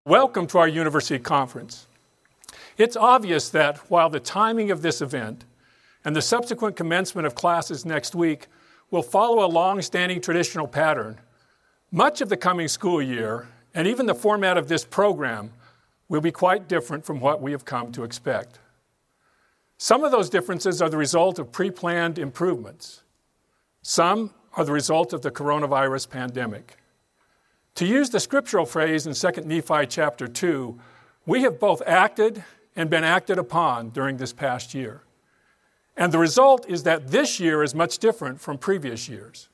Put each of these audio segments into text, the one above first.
Welcome to our university conference. It's obvious that while the timing of this event and the subsequent commencement of classes next week will follow a long-standing traditional pattern, much of the coming school year, and even the format of this program, will be quite different from what we have come to expect. Some of those differences are the result of pre-planned improvements. Some are the result of the coronavirus pandemic. To use the scriptural phrase in 2 Nephi chapter 2, we have both acted and been acted upon during this past year. And the result is that this year is much different from previous years.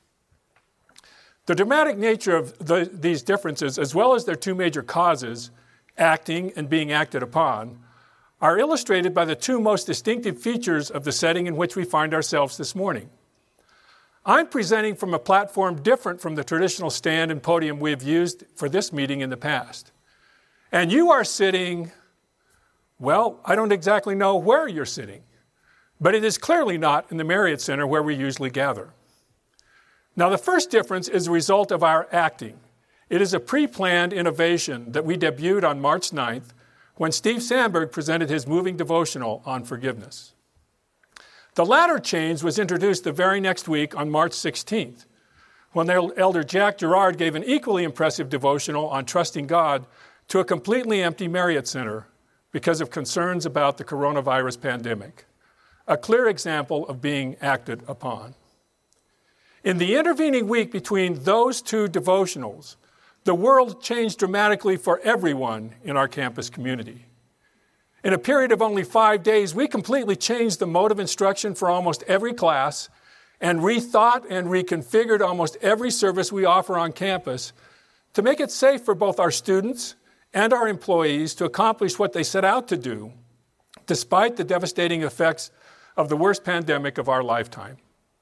The dramatic nature of these differences, as well as their two major causes, acting and being acted upon, are illustrated by the two most distinctive features of the setting in which we find ourselves this morning. I'm presenting from a platform different from the traditional stand and podium we've used for this meeting in the past. And you are sitting, well, I don't exactly know where you're sitting, but it is clearly not in the Marriott Center where we usually gather. Now, the first difference is a result of our acting. It is a pre-planned innovation that we debuted on March 9th when Steve Sandberg presented his moving devotional on forgiveness. The latter change was introduced the very next week on March 16th, when Elder Jack Gerard gave an equally impressive devotional on trusting God to a completely empty Marriott Center because of concerns about the coronavirus pandemic, a clear example of being acted upon. In the intervening week between those two devotionals, the world changed dramatically for everyone in our campus community. In a period of only 5 days, we completely changed the mode of instruction for almost every class and rethought and reconfigured almost every service we offer on campus to make it safe for both our students and our employees to accomplish what they set out to do, despite the devastating effects of the worst pandemic of our lifetime.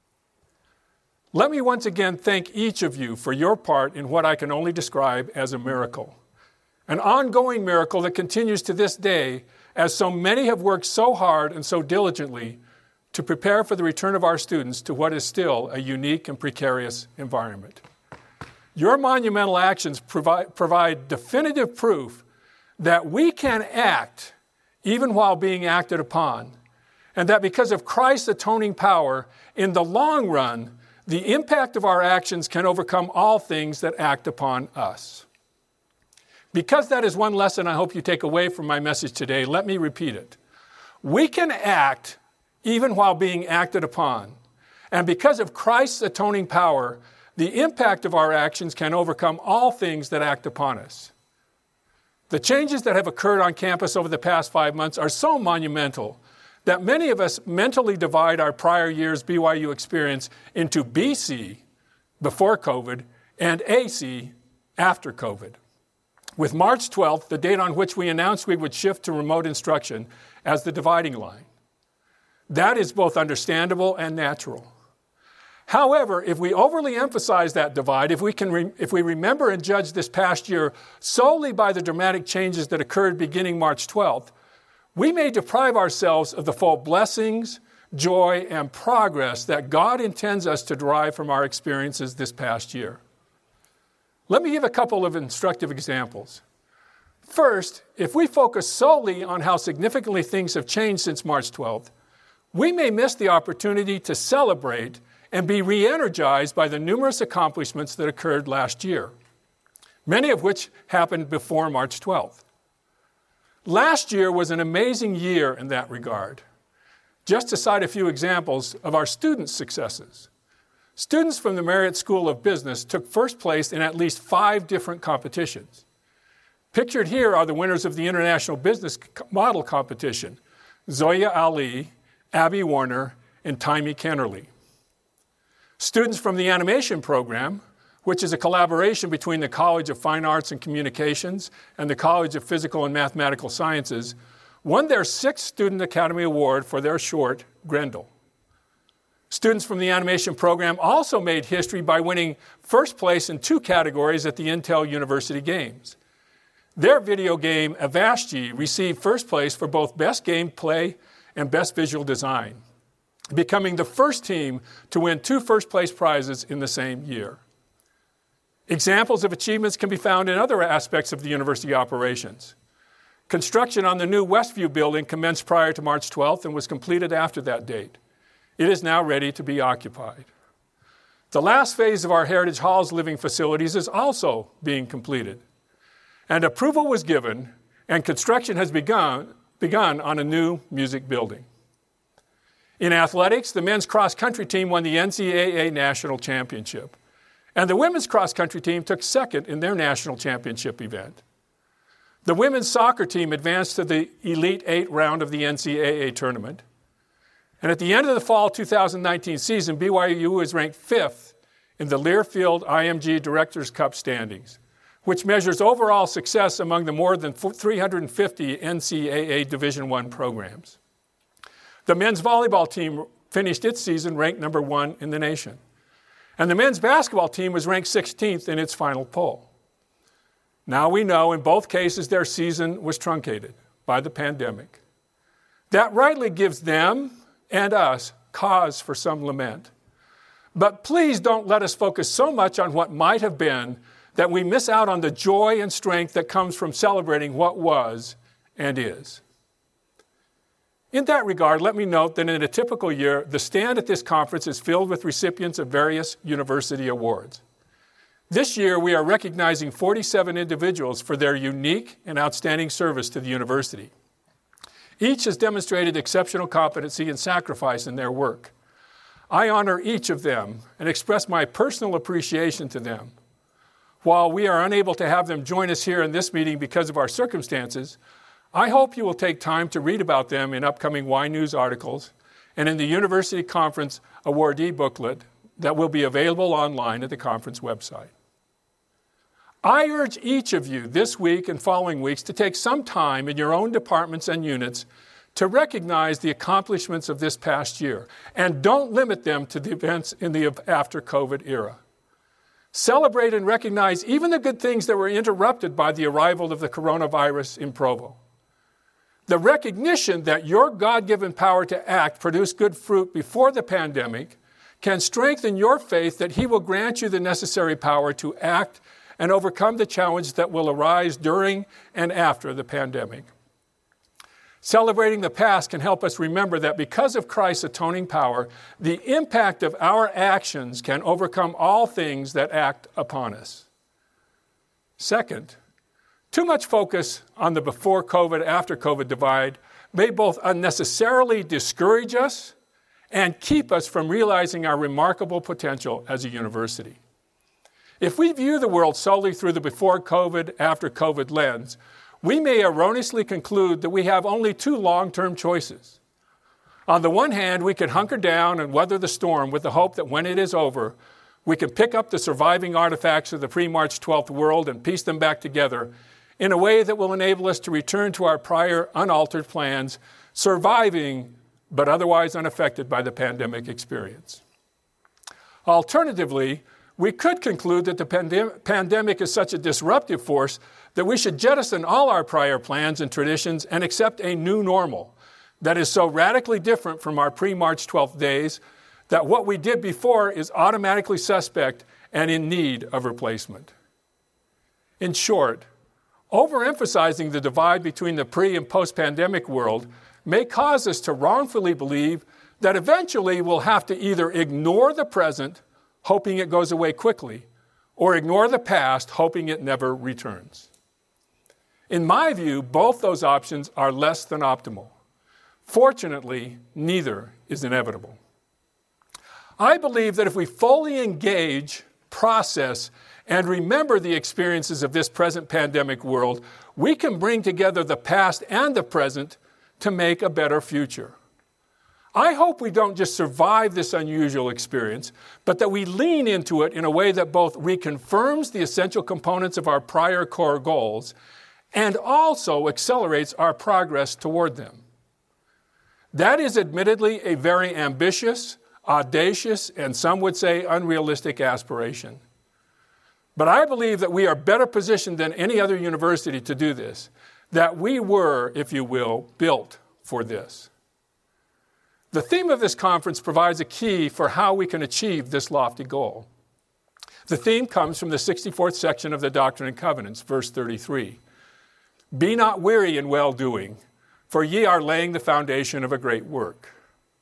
Let me once again thank each of you for your part in what I can only describe as a miracle, an ongoing miracle that continues to this day as so many have worked so hard and so diligently to prepare for the return of our students to what is still a unique and precarious environment. Your monumental actions provide definitive proof that we can act even while being acted upon, and that because of Christ's atoning power, in the long run, the impact of our actions can overcome all things that act upon us. Because that is one lesson I hope you take away from my message today, let me repeat it. We can act even while being acted upon. And because of Christ's atoning power, the impact of our actions can overcome all things that act upon us. The changes that have occurred on campus over the past 5 months are so monumental that many of us mentally divide our prior year's BYU experience into BC, before COVID, and AC, after COVID, with March 12th, the date on which we announced we would shift to remote instruction, as the dividing line. That is both understandable and natural. However, if we overly emphasize that divide, if we remember and judge this past year solely by the dramatic changes that occurred beginning March 12th, we may deprive ourselves of the full blessings, joy, and progress that God intends us to derive from our experiences this past year. Let me give a couple of instructive examples. First, if we focus solely on how significantly things have changed since March 12th, we may miss the opportunity to celebrate and be re-energized by the numerous accomplishments that occurred last year, many of which happened before March 12th. Last year was an amazing year in that regard. Just to cite a few examples of our students' successes. Students from the Marriott School of Business took first place in at least 5 different competitions. Pictured here are the winners of the International Business Model Competition, Zoya Ali, Abby Warner, and Taimi Kennerly. Students from the Animation Program, which is a collaboration between the College of Fine Arts and Communications and the College of Physical and Mathematical Sciences, won their 6th Student Academy Award for their short, Grendel. Students from the animation program also made history by winning first place in 2 categories at the Intel University Games. Their video game, Avashji, received first place for both Best Gameplay and Best Visual Design, becoming the first team to win 2 first-place prizes in the same year. Examples of achievements can be found in other aspects of the university operations. Construction on the new Westview building commenced prior to March 12th and was completed after that date. It is now ready to be occupied. The last phase of our Heritage Halls living facilities is also being completed. And approval was given, and construction has begun on a new music building. In athletics, the men's cross-country team won the NCAA National Championship, and the women's cross-country team took second in their national championship event. The women's soccer team advanced to the Elite Eight round of the NCAA tournament. And at the end of the fall 2019 season, BYU was ranked 5th in the Learfield IMG Directors' Cup standings, which measures overall success among the more than 350 NCAA Division I programs. The men's volleyball team finished its season ranked number 1 in the nation. And the men's basketball team was ranked 16th in its final poll. Now we know in both cases their season was truncated by the pandemic. That rightly gives them and us cause for some lament. But please don't let us focus so much on what might have been that we miss out on the joy and strength that comes from celebrating what was and is. In that regard, let me note that in a typical year, the stand at this conference is filled with recipients of various university awards. This year, we are recognizing 47 individuals for their unique and outstanding service to the university. Each has demonstrated exceptional competency and sacrifice in their work. I honor each of them and express my personal appreciation to them. While we are unable to have them join us here in this meeting because of our circumstances, I hope you will take time to read about them in upcoming Y News articles and in the University Conference awardee booklet that will be available online at the conference website. I urge each of you this week and following weeks to take some time in your own departments and units to recognize the accomplishments of this past year, and don't limit them to the events in the after-COVID era. Celebrate and recognize even the good things that were interrupted by the arrival of the coronavirus in Provo. The recognition that your God-given power to act produced good fruit before the pandemic can strengthen your faith that He will grant you the necessary power to act and overcome the challenge that will arise during and after the pandemic. Celebrating the past can help us remember that because of Christ's atoning power, the impact of our actions can overcome all things that act upon us. Second, too much focus on the before COVID, after COVID divide may both unnecessarily discourage us and keep us from realizing our remarkable potential as a university. If we view the world solely through the before COVID, after COVID lens, we may erroneously conclude that we have only two long-term choices. On the one hand, we can hunker down and weather the storm with the hope that when it is over, we can pick up the surviving artifacts of the pre-March 12th world and piece them back together in a way that will enable us to return to our prior unaltered plans, surviving but otherwise unaffected by the pandemic experience. Alternatively, we could conclude that the pandemic is such a disruptive force that we should jettison all our prior plans and traditions and accept a new normal that is so radically different from our pre-March 12th days that what we did before is automatically suspect and in need of replacement. In short, overemphasizing the divide between the pre- and post-pandemic world may cause us to wrongfully believe that eventually we'll have to either ignore the present, hoping it goes away quickly, or ignore the past, hoping it never returns. In my view, both those options are less than optimal. Fortunately, neither is inevitable. I believe that if we fully engage, process, and remember the experiences of this present pandemic world, we can bring together the past and the present to make a better future. I hope we don't just survive this unusual experience, but that we lean into it in a way that both reconfirms the essential components of our prior core goals and also accelerates our progress toward them. That is admittedly a very ambitious, audacious, and some would say unrealistic aspiration. But I believe that we are better positioned than any other university to do this, that we were, if you will, built for this. The theme of this conference provides a key for how we can achieve this lofty goal. The theme comes from the 64th section of the Doctrine and Covenants, verse 33. Be not weary in well-doing, for ye are laying the foundation of a great work.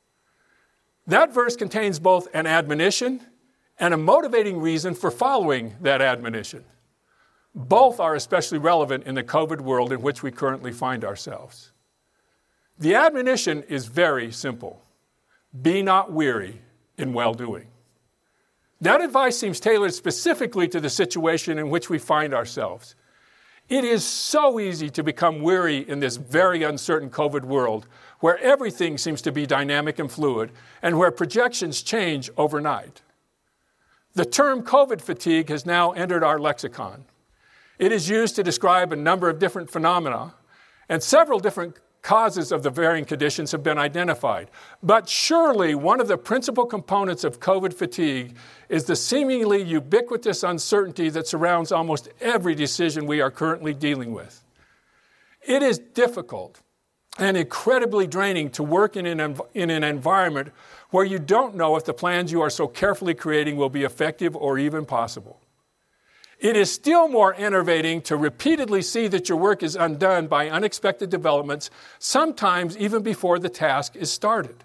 That verse contains both an admonition and a motivating reason for following that admonition. Both are especially relevant in the COVID world in which we currently find ourselves. The admonition is very simple. Be not weary in well-doing. That advice seems tailored specifically to the situation in which we find ourselves. It is so easy to become weary in this very uncertain COVID world where everything seems to be dynamic and fluid and where projections change overnight. The term COVID fatigue has now entered our lexicon. It is used to describe a number of different phenomena, and several different causes of the varying conditions have been identified. But surely one of the principal components of COVID fatigue is the seemingly ubiquitous uncertainty that surrounds almost every decision we are currently dealing with. It is difficult and incredibly draining to work in an environment where you don't know if the plans you are so carefully creating will be effective or even possible. It is still more enervating to repeatedly see that your work is undone by unexpected developments, sometimes even before the task is started.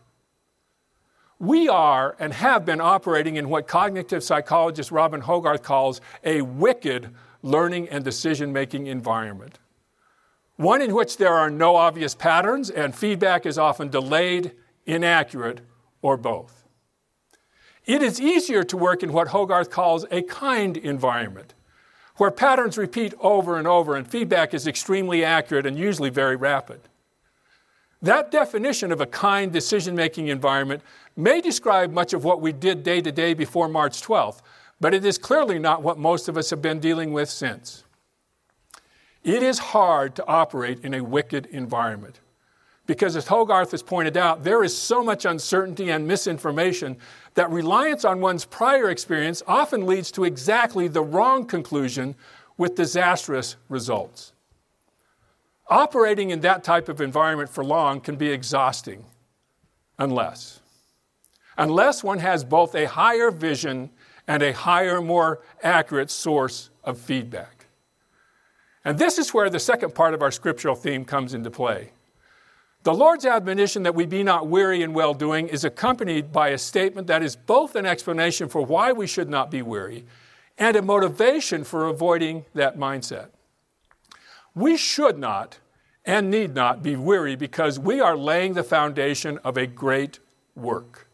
We are and have been operating in what cognitive psychologist Robin Hogarth calls a wicked learning and decision-making environment. One in which there are no obvious patterns and feedback is often delayed, inaccurate, or both. It is easier to work in what Hogarth calls a kind environment, where patterns repeat over and over and feedback is extremely accurate and usually very rapid. That definition of a kind decision-making environment may describe much of what we did day to day before March 12th, but it is clearly not what most of us have been dealing with since. It is hard to operate in a wicked environment because, as Hogarth has pointed out, there is so much uncertainty and misinformation that reliance on one's prior experience often leads to exactly the wrong conclusion with disastrous results. Operating in that type of environment for long can be exhausting, unless one has both a higher vision and a higher, more accurate source of feedback. And this is where the second part of our scriptural theme comes into play. The Lord's admonition that we be not weary in well-doing is accompanied by a statement that is both an explanation for why we should not be weary and a motivation for avoiding that mindset. We should not and need not be weary because we are laying the foundation of a great work.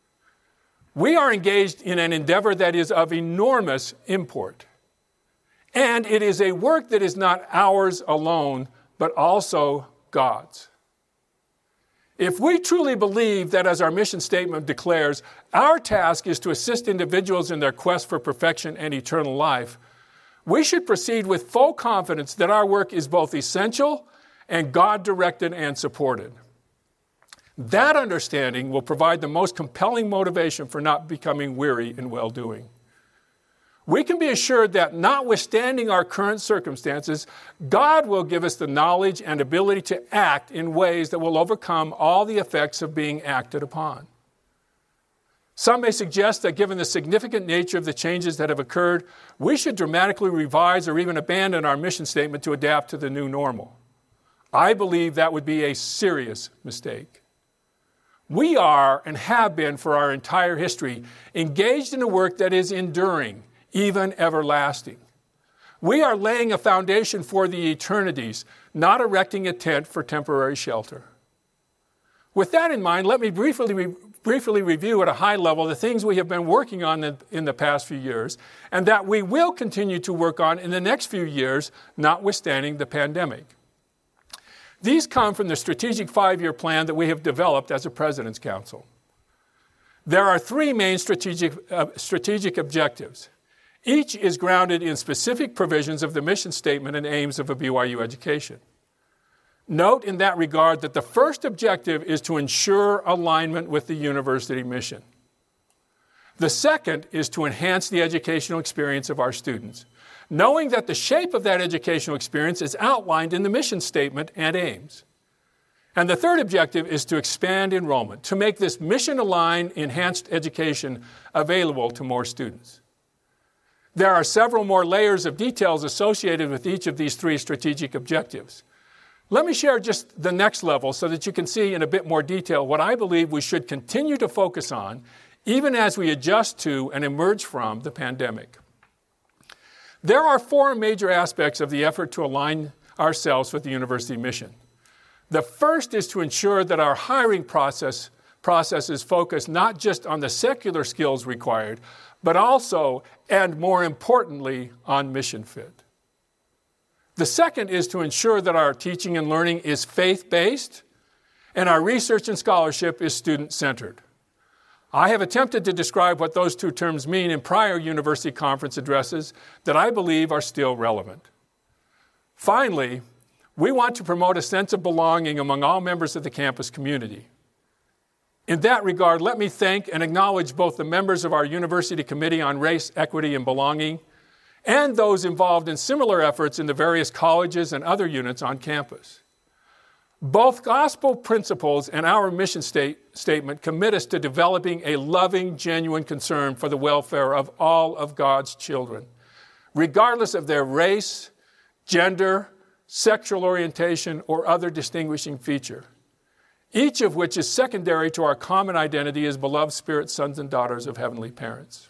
We are engaged in an endeavor that is of enormous import. And it is a work that is not ours alone, but also God's. If we truly believe that, as our mission statement declares, our task is to assist individuals in their quest for perfection and eternal life, we should proceed with full confidence that our work is both essential and God-directed and supported. That understanding will provide the most compelling motivation for not becoming weary in well-doing. We can be assured that notwithstanding our current circumstances, God will give us the knowledge and ability to act in ways that will overcome all the effects of being acted upon. Some may suggest that given the significant nature of the changes that have occurred, we should dramatically revise or even abandon our mission statement to adapt to the new normal. I believe that would be a serious mistake. We are and have been for our entire history engaged in a work that is enduring, even everlasting. We are laying a foundation for the eternities, not erecting a tent for temporary shelter. With that in mind, let me briefly review at a high level the things we have been working on in the past few years and that we will continue to work on in the next few years, notwithstanding the pandemic. These come from the strategic 5-year plan that we have developed as a President's Council. There are 3 main strategic objectives. Each is grounded in specific provisions of the mission statement and aims of a BYU education. Note in that regard that the first objective is to ensure alignment with the university mission. The second is to enhance the educational experience of our students, knowing that the shape of that educational experience is outlined in the mission statement and aims. And the third objective is to expand enrollment, to make this mission-aligned, enhanced education available to more students. There are several more layers of details associated with each of these three strategic objectives. Let me share just the next level so that you can see in a bit more detail what I believe we should continue to focus on even as we adjust to and emerge from the pandemic. There are four major aspects of the effort to align ourselves with the university mission. The first is to ensure that our hiring processes focus not just on the secular skills required, but also, and more importantly, on mission fit. The second is to ensure that our teaching and learning is faith-based and our research and scholarship is student-centered. I have attempted to describe what those two terms mean in prior university conference addresses that I believe are still relevant. Finally, we want to promote a sense of belonging among all members of the campus community. In that regard, let me thank and acknowledge both the members of our University Committee on Race, Equity, and Belonging and those involved in similar efforts in the various colleges and other units on campus. Both gospel principles and our mission statement commit us to developing a loving, genuine concern for the welfare of all of God's children, regardless of their race, gender, sexual orientation, or other distinguishing feature, each of which is secondary to our common identity as beloved spirit sons and daughters of heavenly parents.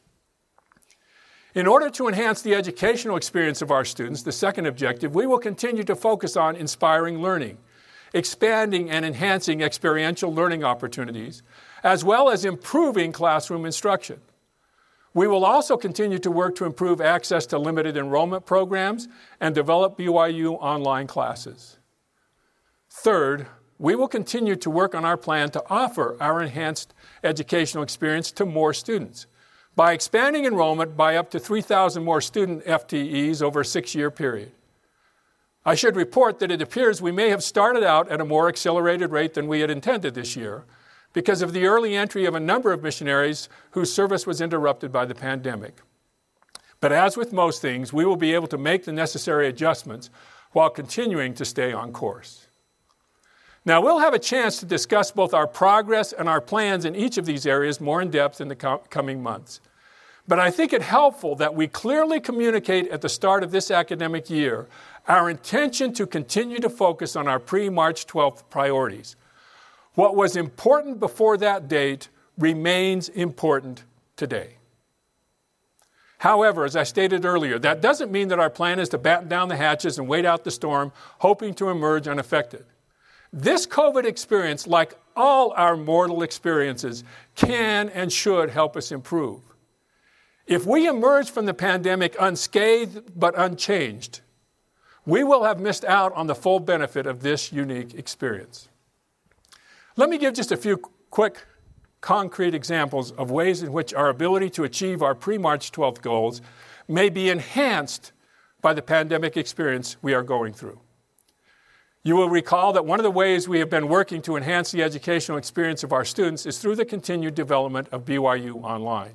In order to enhance the educational experience of our students, the second objective, we will continue to focus on inspiring learning, expanding and enhancing experiential learning opportunities, as well as improving classroom instruction. We will also continue to work to improve access to limited enrollment programs and develop BYU online classes. Third, we will continue to work on our plan to offer our enhanced educational experience to more students by expanding enrollment by up to 3,000 more student FTEs over a 6-year period. I should report that it appears we may have started out at a more accelerated rate than we had intended this year because of the early entry of a number of missionaries whose service was interrupted by the pandemic. But as with most things, we will be able to make the necessary adjustments while continuing to stay on course. Now, we'll have a chance to discuss both our progress and our plans in each of these areas more in depth in the coming months. But I think it helpful that we clearly communicate at the start of this academic year our intention to continue to focus on our pre-March 12th priorities. What was important before that date remains important today. However, as I stated earlier, that doesn't mean that our plan is to batten down the hatches and wait out the storm, hoping to emerge unaffected. This COVID experience, like all our mortal experiences, can and should help us improve. If we emerge from the pandemic unscathed but unchanged, we will have missed out on the full benefit of this unique experience. Let me give just a few quick, concrete examples of ways in which our ability to achieve our pre-March 12th goals may be enhanced by the pandemic experience we are going through. You will recall that one of the ways we have been working to enhance the educational experience of our students is through the continued development of BYU Online.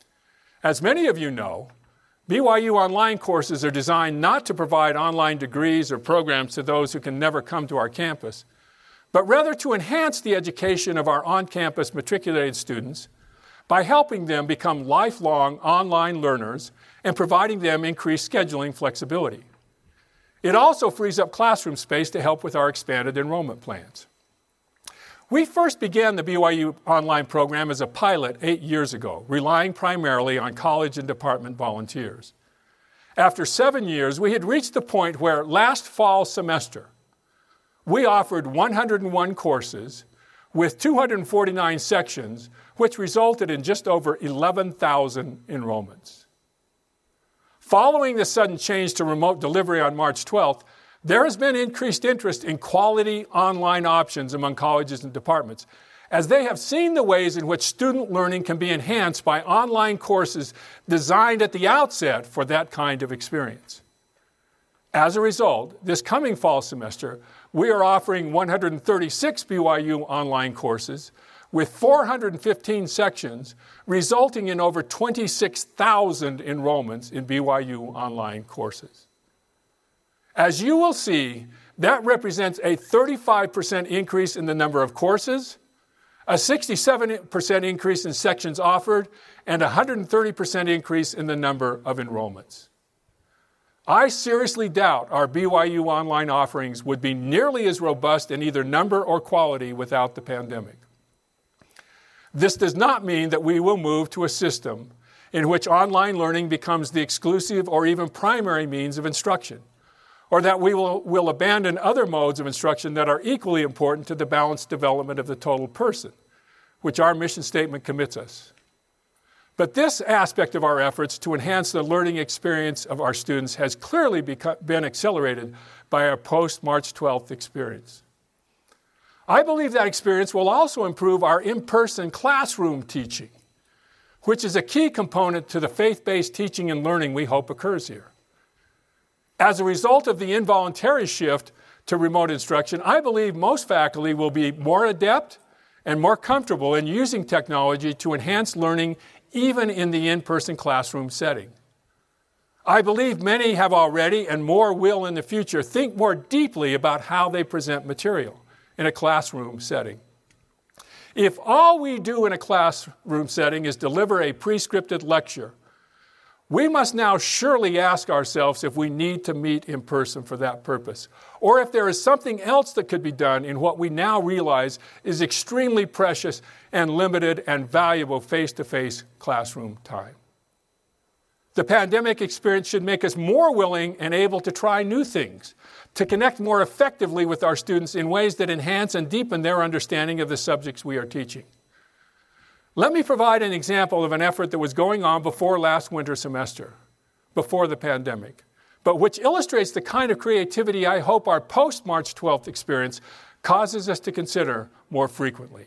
As many of you know, BYU Online courses are designed not to provide online degrees or programs to those who can never come to our campus, but rather to enhance the education of our on-campus matriculated students by helping them become lifelong online learners and providing them increased scheduling flexibility. It also frees up classroom space to help with our expanded enrollment plans. We first began the BYU Online program as a pilot 8 years ago, relying primarily on college and department volunteers. After 7 years, we had reached the point where last fall semester, we offered 101 courses with 249 sections, which resulted in just over 11,000 enrollments. Following the sudden change to remote delivery on March 12th, there has been increased interest in quality online options among colleges and departments, as they have seen the ways in which student learning can be enhanced by online courses designed at the outset for that kind of experience. As a result, this coming fall semester, we are offering 136 BYU online courses with 415 sections, resulting in over 26,000 enrollments in BYU online courses. As you will see, that represents a 35% increase in the number of courses, a 67% increase in sections offered, and a 130% increase in the number of enrollments. I seriously doubt our BYU online offerings would be nearly as robust in either number or quality without the pandemic. This does not mean that we will move to a system in which online learning becomes the exclusive or even primary means of instruction, or that we will abandon other modes of instruction that are equally important to the balanced development of the total person, which our mission statement commits us. But this aspect of our efforts to enhance the learning experience of our students has clearly been accelerated by our post-March 12th experience. I believe that experience will also improve our in-person classroom teaching, which is a key component to the faith-based teaching and learning we hope occurs here. As a result of the involuntary shift to remote instruction, I believe most faculty will be more adept and more comfortable in using technology to enhance learning even in the in-person classroom setting. I believe many have already, and more will in the future, think more deeply about how they present material in a classroom setting. If all we do in a classroom setting is deliver a pre-scripted lecture, we must now surely ask ourselves if we need to meet in person for that purpose, or if there is something else that could be done in what we now realize is extremely precious and limited and valuable face-to-face classroom time. The pandemic experience should make us more willing and able to try new things, to connect more effectively with our students in ways that enhance and deepen their understanding of the subjects we are teaching. Let me provide an example of an effort that was going on before last winter semester, before the pandemic, but which illustrates the kind of creativity I hope our post-March 12th experience causes us to consider more frequently.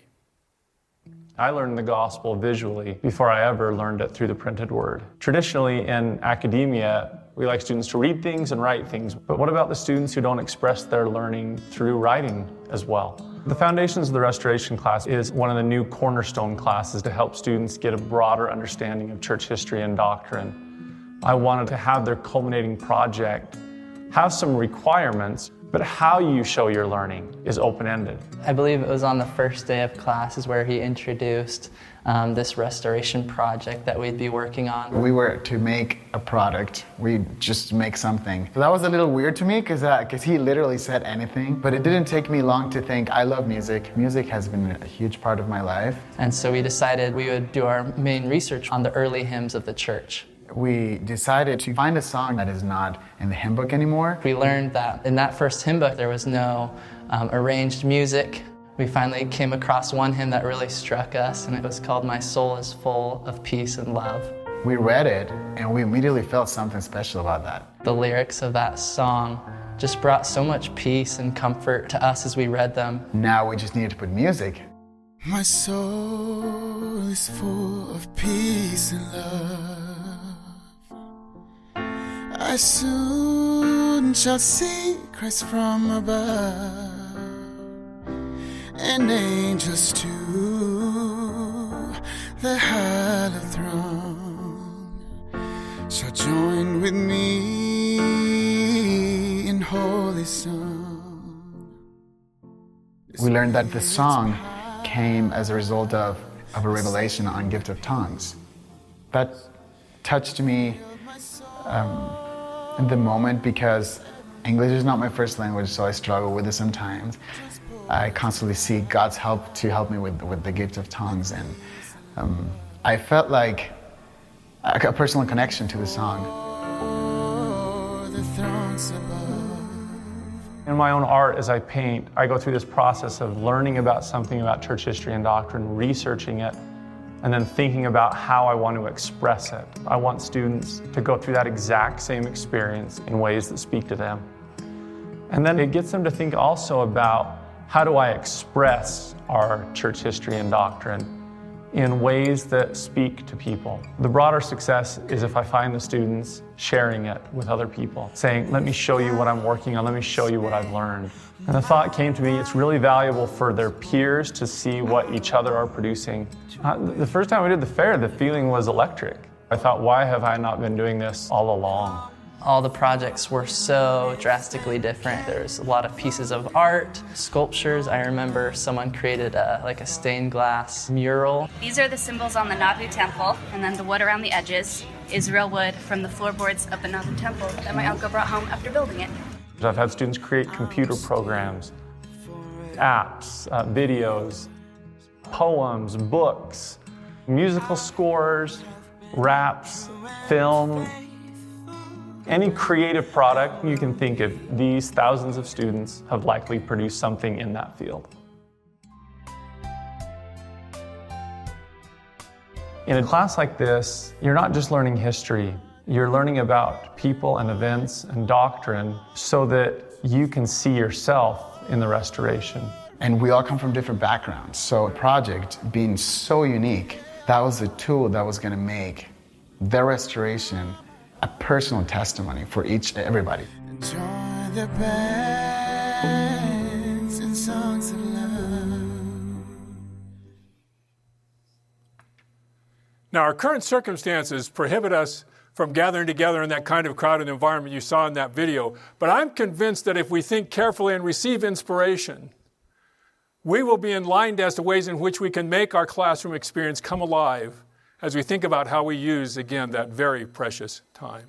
I learned the gospel visually before I ever learned it through the printed word. Traditionally in academia, we like students to read things and write things, but what about the students who don't express their learning through writing as well? The Foundations of the Restoration class is one of the new cornerstone classes to help students get a broader understanding of church history and doctrine. I wanted to have their culminating project have some requirements, but how you show your learning is open-ended. I believe it was on the first day of classes where he introduced this restoration project that we'd be working on. We were to make a product. We just make something. So that was a little weird to me because he literally said anything, but it didn't take me long to think I love music. Music has been a huge part of my life. And so we decided we would do our main research on the early hymns of the church. We decided to find a song that is not in the hymn book anymore. We learned that in that first hymn book there was no arranged music. We finally came across one hymn that really struck us, and it was called "My Soul is Full of Peace and Love." We read it, and we immediately felt something special about that. The lyrics of that song just brought so much peace and comfort to us as we read them. Now we just needed to put music. My soul is full of peace and love. I soon shall see Christ from above, and angels to the hallowed throne shall join with me in holy song. We learned that the song came as a result of a revelation on gift of tongues. That touched me in the moment because English is not my first language, so I struggle with it sometimes. I constantly seek God's help to help me with the gift of tongues, and I felt like a personal connection to the song. In my own art, as I paint, I go through this process of learning about something about church history and doctrine, researching it, and then thinking about how I want to express it. I want students to go through that exact same experience in ways that speak to them. And then it gets them to think also about how do I express our church history and doctrine in ways that speak to people. The broader success is if I find the students sharing it with other people, saying, let me show you what I'm working on, let me show you what I've learned. And the thought came to me, it's really valuable for their peers to see what each other are producing. The first time we did the fair, the feeling was electric. I thought, why have I not been doing this all along? All the projects were so drastically different. There's a lot of pieces of art, sculptures. I remember someone created like a stained glass mural. These are the symbols on the Nauvoo temple, and then the wood around the edges is real wood from the floorboards of the Nauvoo temple that my uncle brought home after building it. I've had students create computer programs, apps, videos, poems, books, musical scores, raps, film. Any creative product you can think of, these thousands of students have likely produced something in that field. In a class like this, you're not just learning history, you're learning about people and events and doctrine so that you can see yourself in the restoration. And we all come from different backgrounds, so a project being so unique, that was the tool that was going to make their restoration a personal testimony for everybody. Enjoy the bands and songs of love. Now, our current circumstances prohibit us from gathering together in that kind of crowded environment you saw in that video, but I'm convinced that if we think carefully and receive inspiration, we will be enlightened as to ways in which we can make our classroom experience come alive as we think about how we use, again, that very precious time.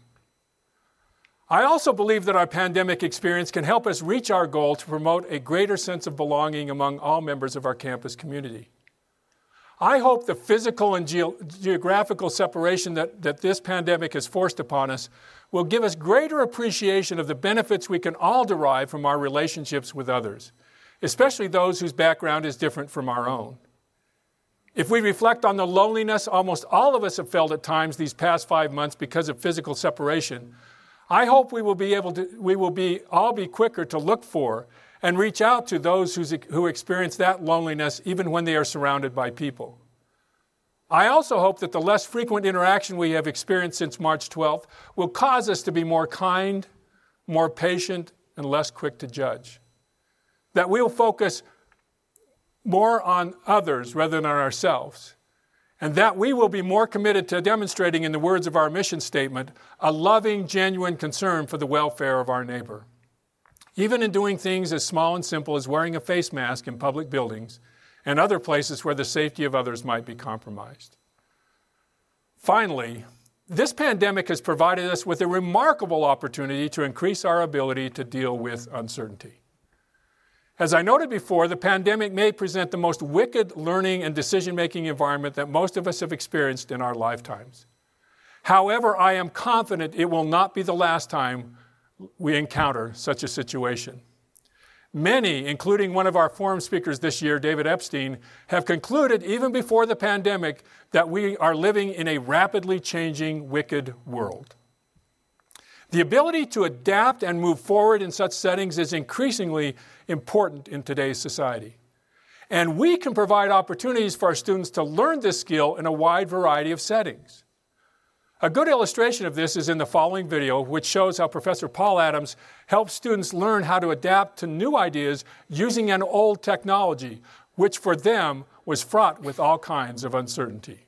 I also believe that our pandemic experience can help us reach our goal to promote a greater sense of belonging among all members of our campus community. I hope the physical and geographical separation that this pandemic has forced upon us will give us greater appreciation of the benefits we can all derive from our relationships with others, especially those whose background is different from our own. If we reflect on the loneliness almost all of us have felt at times these past 5 months because of physical separation, I hope we will all be quicker to look for and reach out to those who experience that loneliness even when they are surrounded by people. I also hope that the less frequent interaction we have experienced since March 12th will cause us to be more kind, more patient, and less quick to judge. That we'll focus more on others rather than on ourselves, and that we will be more committed to demonstrating, in the words of our mission statement, a loving, genuine concern for the welfare of our neighbor. Even in doing things as small and simple as wearing a face mask in public buildings and other places where the safety of others might be compromised. Finally, this pandemic has provided us with a remarkable opportunity to increase our ability to deal with uncertainty. As I noted before, the pandemic may present the most wicked learning and decision-making environment that most of us have experienced in our lifetimes. However, I am confident it will not be the last time we encounter such a situation. Many, including one of our forum speakers this year, David Epstein, have concluded even before the pandemic that we are living in a rapidly changing, wicked world. The ability to adapt and move forward in such settings is increasingly important in today's society. And we can provide opportunities for our students to learn this skill in a wide variety of settings. A good illustration of this is in the following video, which shows how Professor Paul Adams helps students learn how to adapt to new ideas using an old technology, which for them was fraught with all kinds of uncertainty.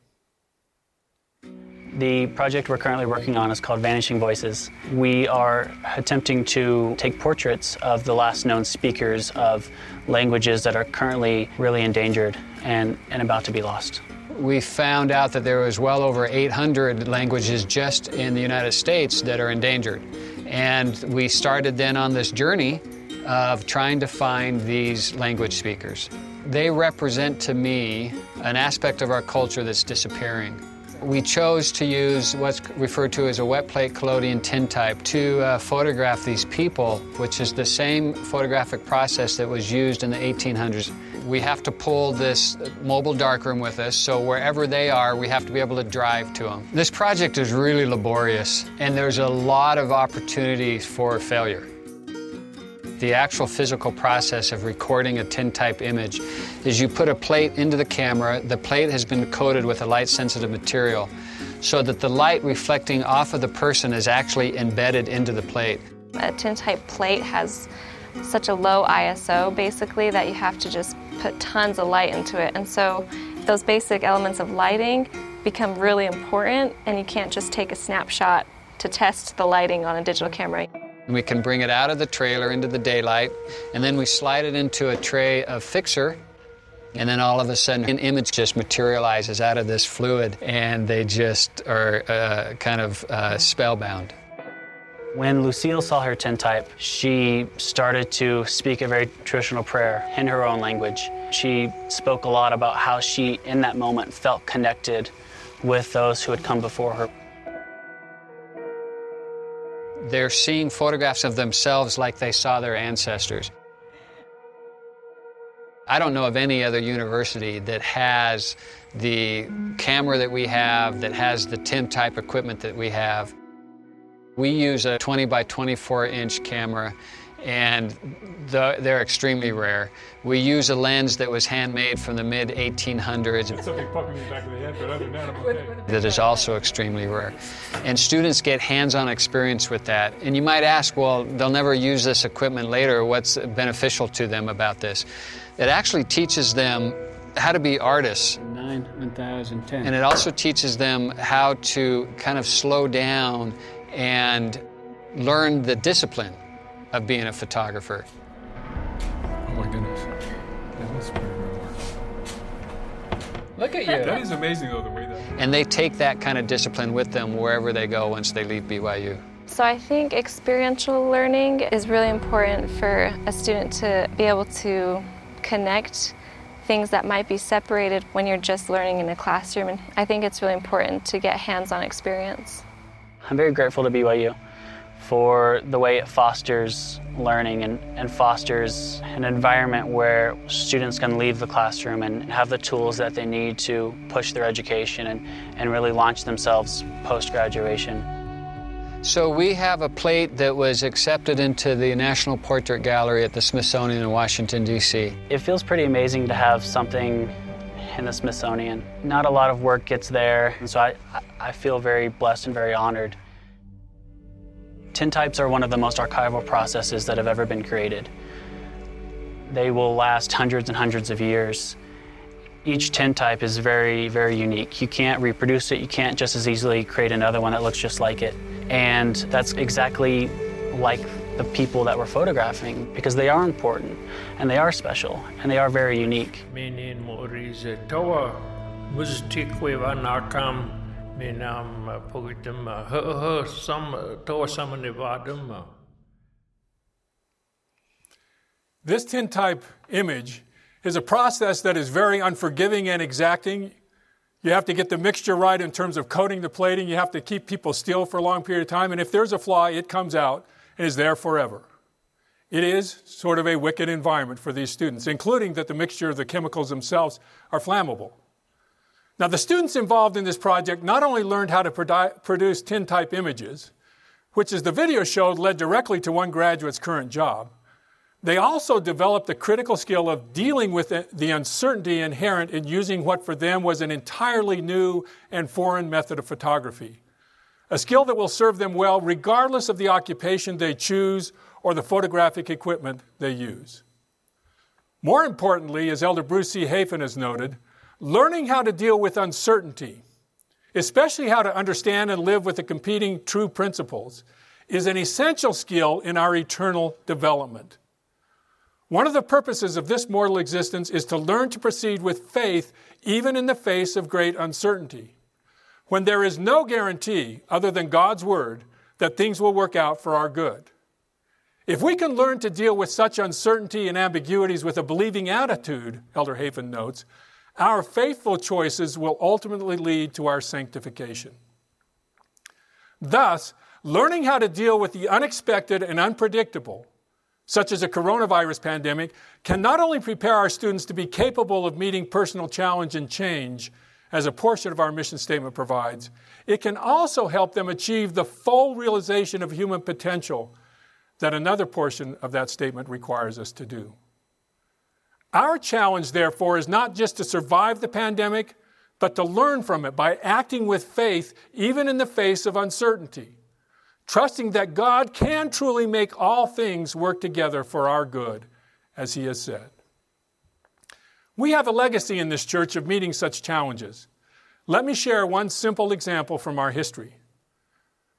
The project we're currently working on is called Vanishing Voices. We are attempting to take portraits of the last known speakers of languages that are currently really endangered and about to be lost. We found out that there was well over 800 languages just in the United States that are endangered. And we started then on this journey of trying to find these language speakers. They represent to me an aspect of our culture that's disappearing. We chose to use what's referred to as a wet plate collodion tintype to photograph these people, which is the same photographic process that was used in the 1800s. We have to pull this mobile darkroom with us, so wherever they are, we have to be able to drive to them. This project is really laborious, and there's a lot of opportunities for failure. The actual physical process of recording a tintype image is you put a plate into the camera. The plate has been coated with a light-sensitive material so that the light reflecting off of the person is actually embedded into the plate. A tintype plate has such a low ISO, basically, that you have to just put tons of light into it. And so those basic elements of lighting become really important, and you can't just take a snapshot to test the lighting on a digital camera. We can bring it out of the trailer into the daylight, and then we slide it into a tray of fixer, and then all of a sudden an image just materializes out of this fluid, and they just are kind of spellbound. When Lucille saw her tintype, she started to speak a very traditional prayer in her own language. She spoke a lot about how she, in that moment, felt connected with those who had come before her. They're seeing photographs of themselves like they saw their ancestors. I don't know of any other university that has the camera that we have, that has the tintype equipment that we have. We use a 20 by 24 inch camera, and they're extremely rare. We use a lens that was handmade from the mid-1800s. Something poking me back of the head, but other than that, I'm okay. That is also extremely rare. And students get hands-on experience with that. And you might ask, well, they'll never use this equipment later. What's beneficial to them about this? It actually teaches them how to be artists. 1010. And it also teaches them how to kind of slow down and learn the discipline of being a photographer. Oh my goodness. That's pretty remarkable. Look at you. That is amazing though, the way that... And they take that kind of discipline with them wherever they go once they leave BYU. So I think experiential learning is really important for a student to be able to connect things that might be separated when you're just learning in a classroom. And I think it's really important to get hands-on experience. I'm very grateful to BYU for the way it fosters learning and fosters an environment where students can leave the classroom and have the tools that they need to push their education and really launch themselves post-graduation. So we have a plate that was accepted into the National Portrait Gallery at the Smithsonian in Washington, D.C. It feels pretty amazing to have something in the Smithsonian. Not a lot of work gets there, and so I feel very blessed and very honored. Tintypes are one of the most archival processes that have ever been created. They will last hundreds and hundreds of years. Each tintype is very, very unique. You can't reproduce it. You can't just as easily create another one that looks just like it. And that's exactly like the people that we're photographing, because they are important and they are special and they are very unique. This tintype image is a process that is very unforgiving and exacting. You have to get the mixture right in terms of coating the plating. You have to keep people still for a long period of time. And if there's a fly, it comes out and is there forever. It is sort of a wicked environment for these students, including that the mixture of the chemicals themselves are flammable. Now, the students involved in this project not only learned how to produce tintype images, which, as the video showed, led directly to one graduate's current job, they also developed the critical skill of dealing with the uncertainty inherent in using what for them was an entirely new and foreign method of photography, a skill that will serve them well regardless of the occupation they choose or the photographic equipment they use. More importantly, as Elder Bruce C. Hafen has noted, learning how to deal with uncertainty, especially how to understand and live with the competing true principles, is an essential skill in our eternal development. One of the purposes of this mortal existence is to learn to proceed with faith even in the face of great uncertainty, when there is no guarantee other than God's word that things will work out for our good. If we can learn to deal with such uncertainty and ambiguities with a believing attitude, Elder Hafen notes, our faithful choices will ultimately lead to our sanctification. Thus, learning how to deal with the unexpected and unpredictable, such as a coronavirus pandemic, can not only prepare our students to be capable of meeting personal challenge and change, as a portion of our mission statement provides, it can also help them achieve the full realization of human potential that another portion of that statement requires us to do. Our challenge, therefore, is not just to survive the pandemic, but to learn from it by acting with faith even in the face of uncertainty, trusting that God can truly make all things work together for our good, as He has said. We have a legacy in this church of meeting such challenges. Let me share one simple example from our history.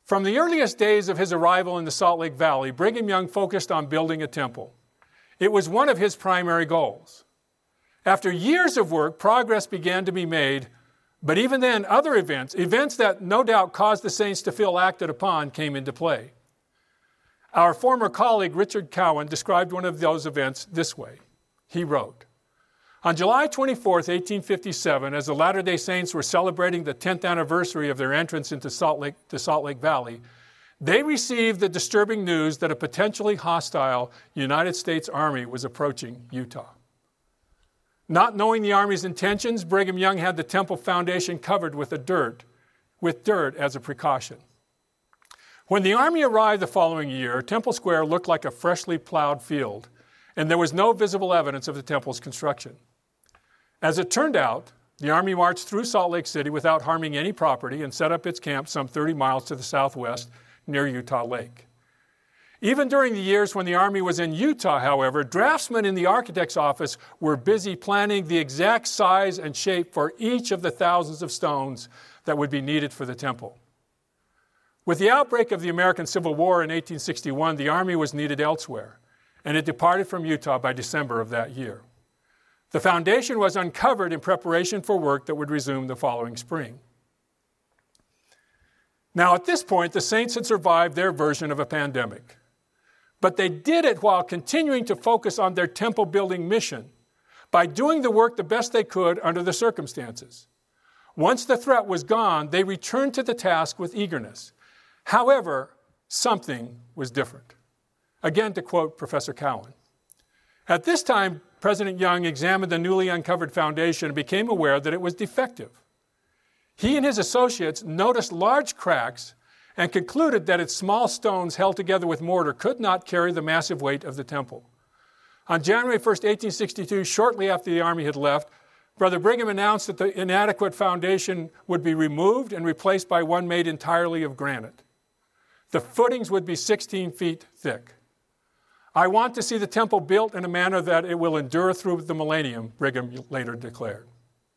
From the earliest days of his arrival in the Salt Lake Valley, Brigham Young focused on building a temple. It was one of his primary goals. After years of work, progress began to be made, but even then, other events that no doubt caused the saints to feel acted upon, came into play. Our former colleague, Richard Cowan, described one of those events this way. He wrote, "On July 24, 1857, as the Latter-day Saints were celebrating the 10th anniversary of their entrance into the Salt Lake Valley, they received the disturbing news that a potentially hostile United States Army was approaching Utah. Not knowing the Army's intentions, Brigham Young had the temple foundation covered with dirt as a precaution. When the Army arrived the following year, Temple Square looked like a freshly plowed field, and there was no visible evidence of the temple's construction. As it turned out, the Army marched through Salt Lake City without harming any property and set up its camp some 30 miles to the southwest near Utah Lake. Even during the years when the Army was in Utah, however, draftsmen in the architect's office were busy planning the exact size and shape for each of the thousands of stones that would be needed for the temple. With the outbreak of the American Civil War in 1861, the Army was needed elsewhere, and it departed from Utah by December of that year. The foundation was uncovered in preparation for work that would resume the following spring. Now, at this point, the saints had survived their version of a pandemic. But they did it while continuing to focus on their temple building mission by doing the work the best they could under the circumstances. Once the threat was gone, they returned to the task with eagerness. However, something was different. Again, to quote Professor Cowan, "At this time, President Young examined the newly uncovered foundation and became aware that it was defective. He and his associates noticed large cracks and concluded that its small stones held together with mortar could not carry the massive weight of the temple. On January 1st, 1862, shortly after the Army had left, Brother Brigham announced that the inadequate foundation would be removed and replaced by one made entirely of granite. The footings would be 16 feet thick. I want to see the temple built in a manner that it will endure through the millennium," Brigham later declared.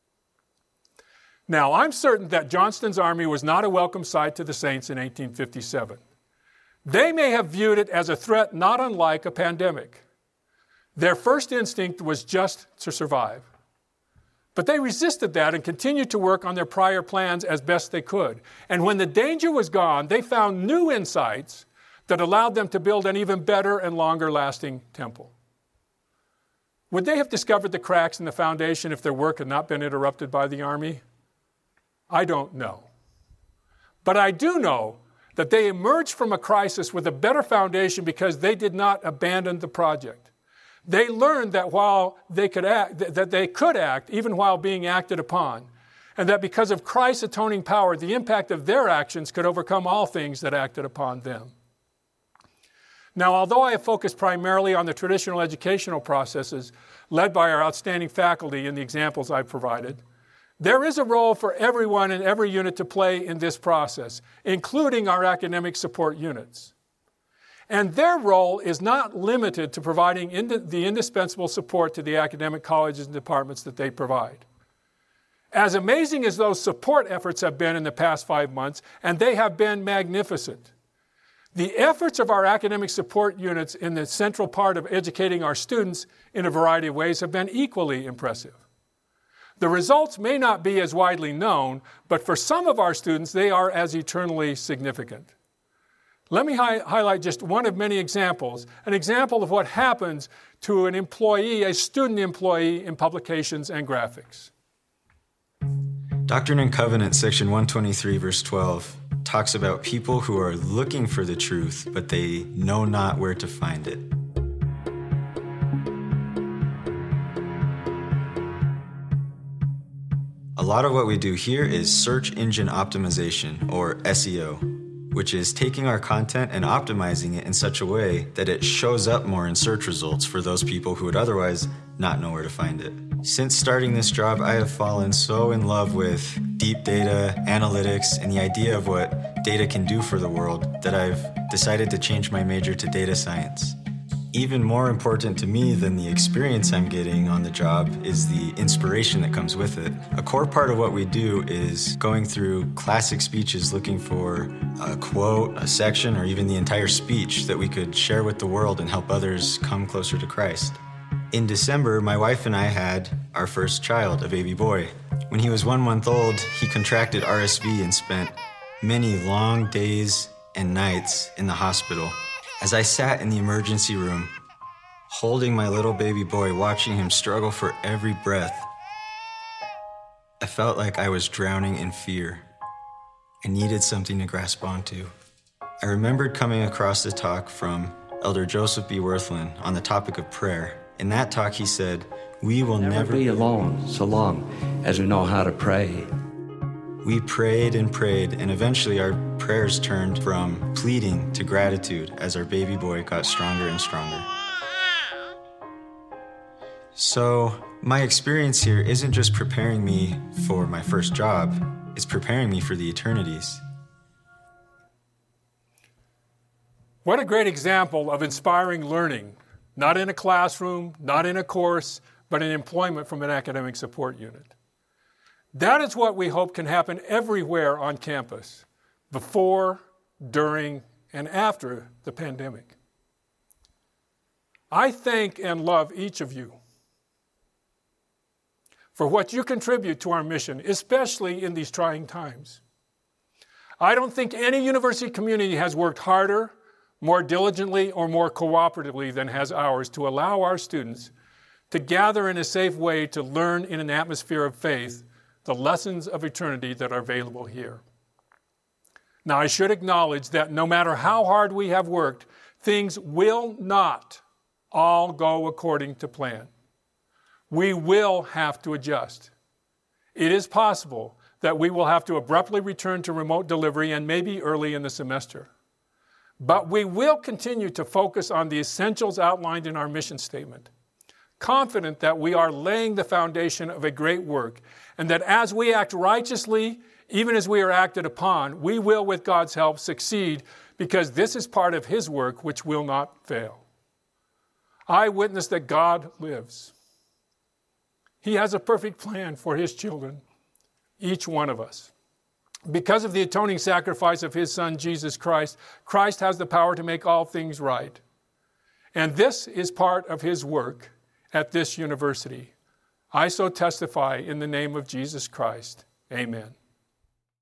Now, I'm certain that Johnston's army was not a welcome sight to the saints in 1857. They may have viewed it as a threat not unlike a pandemic. Their first instinct was just to survive. But they resisted that and continued to work on their prior plans as best they could. And when the danger was gone, they found new insights that allowed them to build an even better and longer-lasting temple. Would they have discovered the cracks in the foundation if their work had not been interrupted by the Army? I don't know. But I do know that they emerged from a crisis with a better foundation because they did not abandon the project. They learned that while they could act even while being acted upon, and that because of Christ's atoning power, the impact of their actions could overcome all things that acted upon them. Now, although I have focused primarily on the traditional educational processes led by our outstanding faculty in the examples I've provided, there is a role for everyone in every unit to play in this process, including our academic support units. And their role is not limited to providing the indispensable support to the academic colleges and departments that they provide. As amazing as those support efforts have been in the past 5 months, and they have been magnificent, the efforts of our academic support units in the central part of educating our students in a variety of ways have been equally impressive. The results may not be as widely known, but for some of our students, they are as eternally significant. Let me highlight just one of many examples, an example of what happens to an employee, a student employee in publications and graphics. Doctrine and Covenants, section 123, verse 12, talks about people who are looking for the truth, but they know not where to find it. A lot of what we do here is search engine optimization, or SEO, which is taking our content and optimizing it in such a way that it shows up more in search results for those people who would otherwise not know where to find it. Since starting this job, I have fallen so in love with deep data, analytics, and the idea of what data can do for the world that I've decided to change my major to data science. Even more important to me than the experience I'm getting on the job is the inspiration that comes with it. A core part of what we do is going through classic speeches looking for a quote, a section, or even the entire speech that we could share with the world and help others come closer to Christ. In December, my wife and I had our first child, a baby boy. When he was 1 month old, he contracted RSV and spent many long days and nights in the hospital. As I sat in the emergency room, holding my little baby boy, watching him struggle for every breath, I felt like I was drowning in fear. I needed something to grasp onto. I remembered coming across the talk from Elder Joseph B. Wirthlin on the topic of prayer. In that talk, he said, "We will never be alone so long as we know how to pray." We prayed and prayed, and eventually our prayers turned from pleading to gratitude as our baby boy got stronger and stronger. So, my experience here isn't just preparing me for my first job, it's preparing me for the eternities. What a great example of inspiring learning, not in a classroom, not in a course, but in employment from an academic support unit. That is what we hope can happen everywhere on campus, before, during, and after the pandemic. I thank and love each of you for what you contribute to our mission, especially in these trying times. I don't think any university community has worked harder, more diligently, or more cooperatively than has ours to allow our students to gather in a safe way to learn in an atmosphere of faith the lessons of eternity that are available here. Now, I should acknowledge that no matter how hard we have worked, things will not all go according to plan. We will have to adjust. It is possible that we will have to abruptly return to remote delivery and maybe early in the semester. But we will continue to focus on the essentials outlined in our mission statement, confident that we are laying the foundation of a great work, and that as we act righteously, even as we are acted upon, we will, with God's help, succeed, because this is part of His work which will not fail. I witness that God lives. He has a perfect plan for His children, each one of us. Because of the atoning sacrifice of His Son, Jesus Christ, Christ has the power to make all things right. And this is part of His work at this university. I so testify in the name of Jesus Christ. Amen.